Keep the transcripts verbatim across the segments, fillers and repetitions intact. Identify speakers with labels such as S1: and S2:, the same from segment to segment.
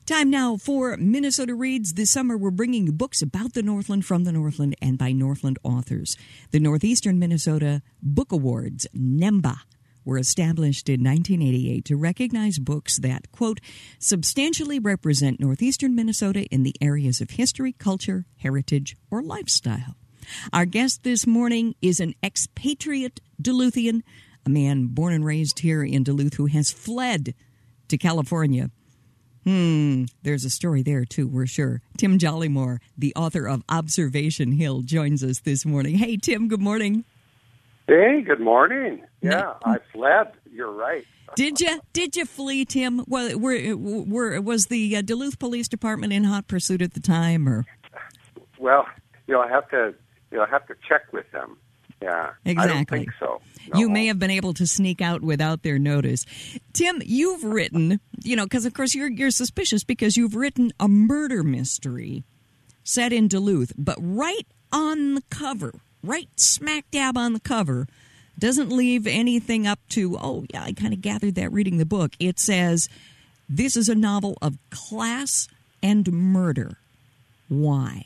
S1: Time now for Minnesota Reads. This summer, we're bringing you books about the Northland, from the Northland, and by Northland authors. The Northeastern Minnesota Book Awards, NEMBA, were established in nineteen eighty-eight to recognize books that, quote, substantially represent Northeastern Minnesota in the areas of history, culture, heritage, or lifestyle. Our guest this morning is an expatriate Duluthian, a man born and raised here in Duluth who has fled to California. Hmm, there's a story there, too, we're sure. Tim Jollymore, the author of Observation Hill, joins us this morning. Hey, Tim, good morning.
S2: Hey, good morning. Yeah, I fled. You're right.
S1: Did you? Did you flee, Tim? Well, were, were, was the uh, Duluth Police Department in hot pursuit at the time, or?
S2: Well, you know, I have to, you know, I have to check with them. Yeah,
S1: exactly.
S2: I don't think so. No.
S1: You may have been able to sneak out without their notice. Tim, you've written, you know, because of course you're you're suspicious because you've written a murder mystery set in Duluth, but right on the cover, right smack dab on the cover, doesn't leave anything up to, oh, yeah, I kind of gathered that reading the book. It says, this is a novel of class and murder. Why?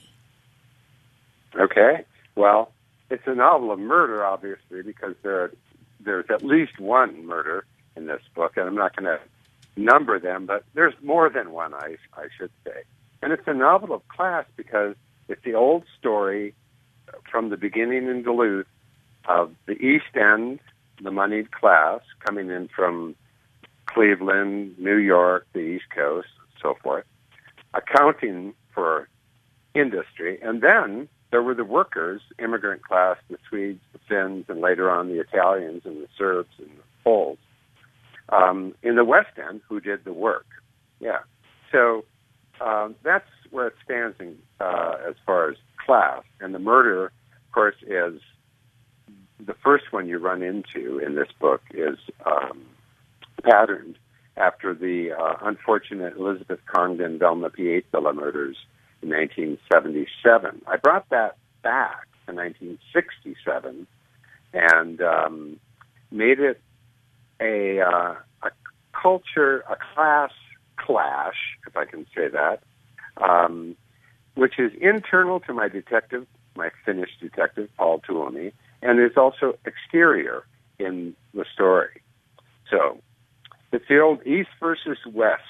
S2: Okay, well, it's a novel of murder, obviously, because there there's at least one murder in this book, and I'm not going to number them, but there's more than one, I, I should say. And it's a novel of class because it's the old story from the beginning in Duluth of the East End, the moneyed class, coming in from Cleveland, New York, the East Coast, so forth, accounting for industry, and then there were the workers, immigrant class, the Swedes, the Finns, and later on the Italians and the Serbs and the Poles um, in the West End who did the work. Yeah. So um, that's where it stands in, uh, as far as class. And the murder, of course, is the first one you run into in this book is um, patterned after the uh, unfortunate Elizabeth Congdon, Velma Pietzela murders in nineteen seventy-seven. I brought that back to nineteen sixty-seven and um, made it a, uh, a culture, a class clash, if I can say that, um, which is internal to my detective, my Finnish detective, Paul Tuomi, and is also exterior in the story. So it's the old East versus West.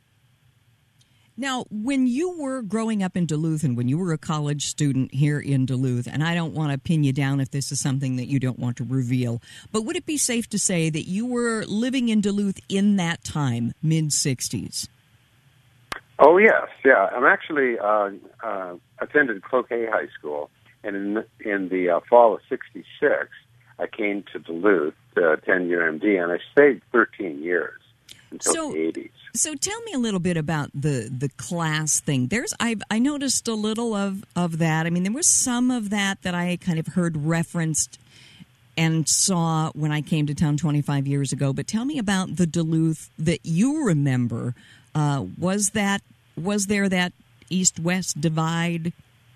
S1: Now, when you were growing up in Duluth and when you were a college student here in Duluth, and I don't want to pin you down if this is something that you don't want to reveal, but would it be safe to say that you were living in Duluth in that time, mid-sixties?
S2: Oh, yes, yeah. I'm actually uh, uh, attended Cloquet High School, and in, in the uh, fall of sixty-six, I came to Duluth to attend U M D, and I stayed thirteen years until
S1: so,
S2: the eighties.
S1: So tell me a little bit about the, the class thing. There's I've I noticed a little of, of that. I mean, there was some of that that I kind of heard referenced and saw when I came to town twenty-five years ago. But tell me about the Duluth that you remember. Uh, was that was there that East-West divide?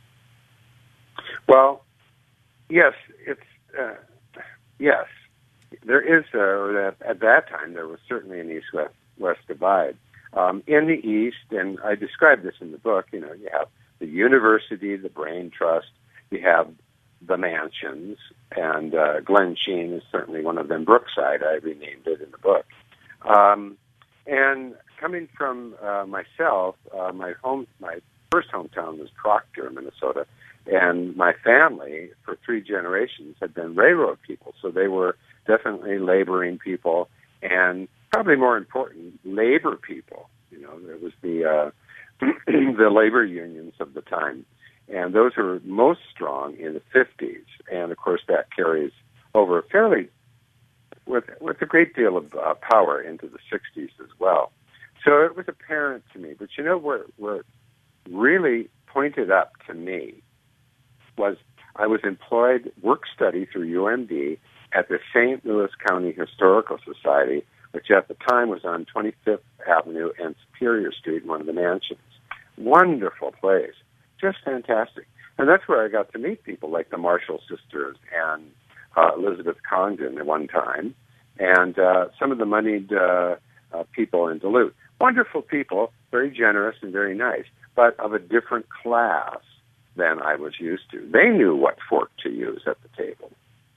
S2: Well, yes, it's uh, yes. There is, uh, or that, at that time, there was certainly an East-West West divide. Um, in the East, and I describe this in the book, you know, you have the university, the Brain Trust, you have the mansions, and uh, Glen Sheen is certainly one of them. Brookside, I renamed it in the book. Um, and coming from uh, myself, uh, my home, my first hometown was Proctor, Minnesota, and my family, for three generations, had been railroad people, so they were definitely laboring people, and probably more important, labor people. You know, there was the uh, the labor unions of the time, and those were most strong in the fifties, and of course that carries over fairly with with a great deal of uh, power into the sixties as well. So it was apparent to me, but you know where where it really pointed up to me was I was employed work study through U M D at the Saint Louis County Historical Society, which at the time was on twenty-fifth Avenue and Superior Street in one of the mansions. Wonderful place. Just fantastic. And that's where I got to meet people like the Marshall sisters and uh, Elizabeth Congdon at one time, and uh, some of the moneyed uh, uh, people in Duluth. Wonderful people, very generous and very nice, but of a different class than I was used to. They knew what fork to use at the table.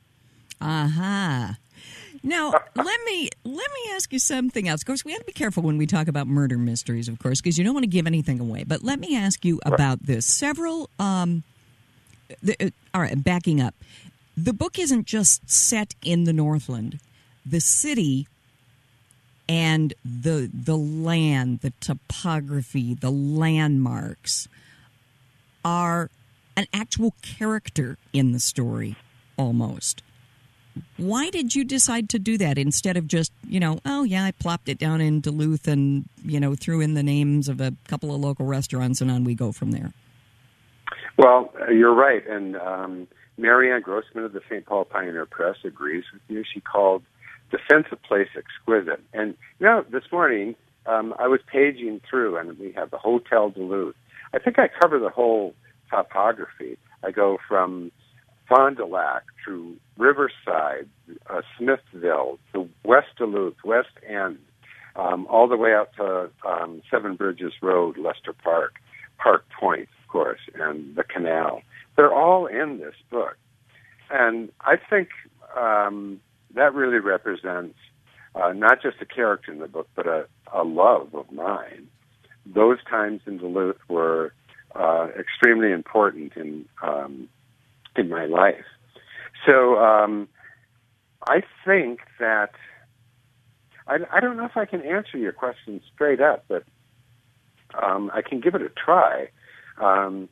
S1: Aha. Uh-huh. Now, let me let me ask you something else. Of course, we have to be careful when we talk about murder mysteries, of course, because you don't want to give anything away. But let me ask you
S2: Right.
S1: about this. Several, um, the, uh, all right, backing up. The book isn't just set in the Northland. The city and the the land, the topography, the landmarks are an actual character in the story, almost. Why did you decide to do that instead of just, you know, oh, yeah, I plopped it down in Duluth and, you know, threw in the names of a couple of local restaurants and on we go from there?
S2: Well, uh, you're right. And um, Marianne Grossman of the Saint Paul Pioneer Press agrees with you. She called the sense of place exquisite. And, you know, this morning um, I was paging through, and we have the Hotel Duluth. I think I cover the whole topography. I go from Fond du Lac through Riverside, uh, Smithville, to West Duluth, West End, um, all the way out to um, Seven Bridges Road, Lester Park, Park Point, of course, and the canal. They're all in this book. And I think um, that really represents uh, not just a character in the book, but a, a love of mine. Those times in Duluth were uh, extremely important in um, in my life. So um, I think that, I, I don't know if I can answer your question straight up, but um, I can give it a try. Um,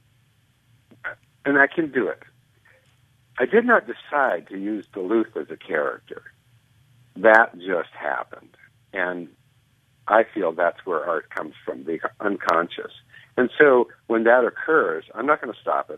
S2: and I can do it. I did not decide to use Duluth as a character. That just happened. And I feel that's where art comes from, the unconscious. And so when that occurs, I'm not going to stop it.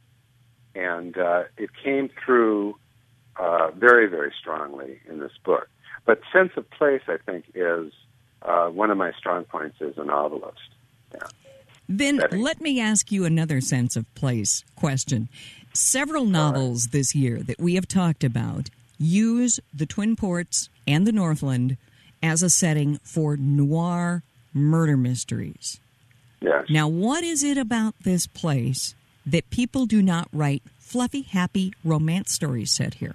S2: And uh, it came through uh, very, very strongly in this book. But sense of place, I think, is uh, one of my strong points as a novelist. Yeah.
S1: Then
S2: Setting.
S1: Let me ask you another sense of place question. Several novels right. this year that we have talked about use the Twin Ports and the Northland as a setting for noir murder mysteries.
S2: Yes.
S1: Now, what is it about this place that people do not write fluffy, happy romance stories set here?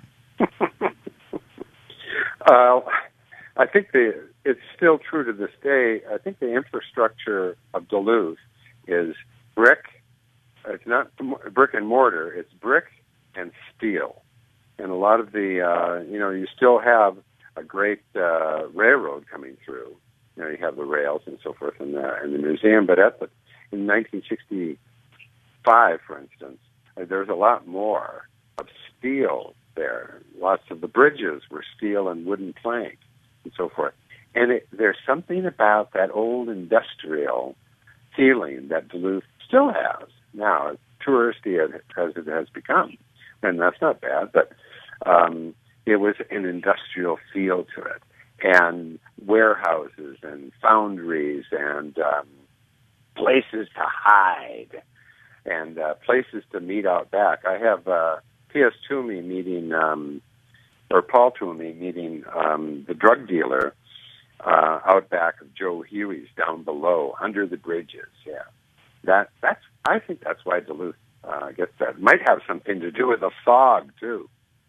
S2: uh, I think the, it's still true to this day. I think the infrastructure of Duluth is brick. It's not brick and mortar. It's brick and steel. And a lot of the, uh, you know, you still have a great uh, railroad coming through. You know, you have the rails and so forth in the, in the museum. But at the, in nineteen sixty-five, for instance, uh, there's a lot more of steel there. Lots of the bridges were steel and wooden plank and so forth. And it, there's something about that old industrial feeling that Duluth still has now, as touristy as, as it has become. And that's not bad, but um, it was an industrial feel to it. And warehouses and foundries and um, places to hide and uh, places to meet out back. I have uh, P S. Toomey meeting, um, or Paul Toomey meeting um, the drug dealer uh, out back of Joe Huey's down below, under the bridges. Yeah, that that's. I think that's why Duluth uh, gets that. Might have something to do with the fog too.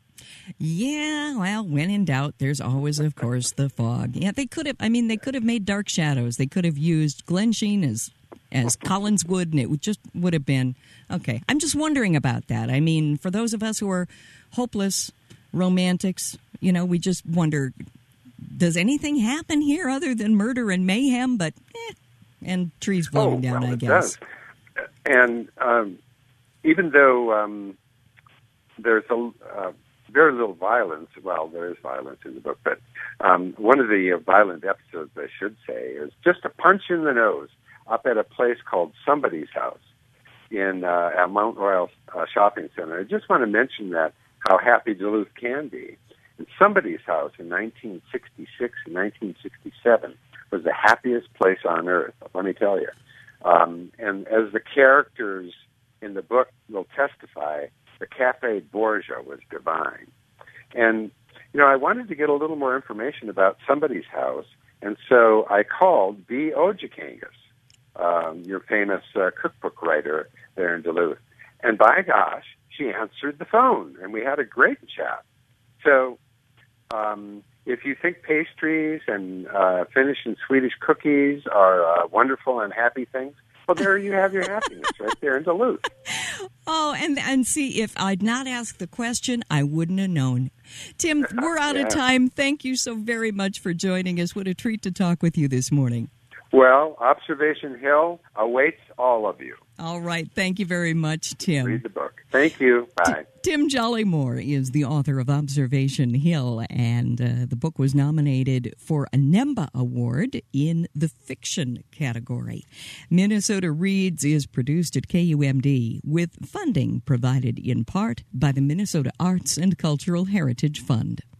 S1: Yeah, well, when in doubt, there's always, of course, the fog. Yeah, they could have. I mean, they could have made Dark Shadows. They could have used Glenn Sheen as as Collinswood, and it would just would have been okay. I'm just wondering about that. I mean, for those of us who are hopeless romantics, you know, we just wonder: does anything happen here other than murder and mayhem? But eh, and trees blowing
S2: oh,
S1: down,
S2: well,
S1: I
S2: it
S1: guess.
S2: Does. And um, even though um, there's a uh, very little violence. Well, there is violence in the book, but um, one of the uh, violent episodes, I should say, is just a punch in the nose up at a place called Somebody's House in uh, at Mount Royal uh, Shopping Center. I just want to mention that, how happy Duluth can be. And Somebody's House in nineteen sixty-six and nineteen sixty-seven was the happiest place on earth, let me tell you. Um, and as the characters in the book will testify, the Cafe Borgia was divine. And, you know, I wanted to get a little more information about Somebody's House And so I called Bea Ojikangas, um, your famous uh, cookbook writer there in Duluth. And by gosh, she answered the phone, and we had a great chat. So um, if you think pastries and uh, Finnish and Swedish cookies are uh, wonderful and happy things, well, there you have your happiness right there in Duluth.
S1: Oh, and and see, if I'd not asked the question, I wouldn't have known. Tim, we're out
S2: yeah.
S1: of time. Thank you so very much for joining us. What a treat to talk with you this morning.
S2: Well, Observation Hill awaits all of you.
S1: All right. Thank you very much, Tim.
S2: Read the book. Thank you. Bye.
S1: T- Tim Jollymore is the author of Observation Hill, and uh, the book was nominated for a NEMBA Award in the fiction category. Minnesota Reads is produced at K U M D with funding provided in part by the Minnesota Arts and Cultural Heritage Fund.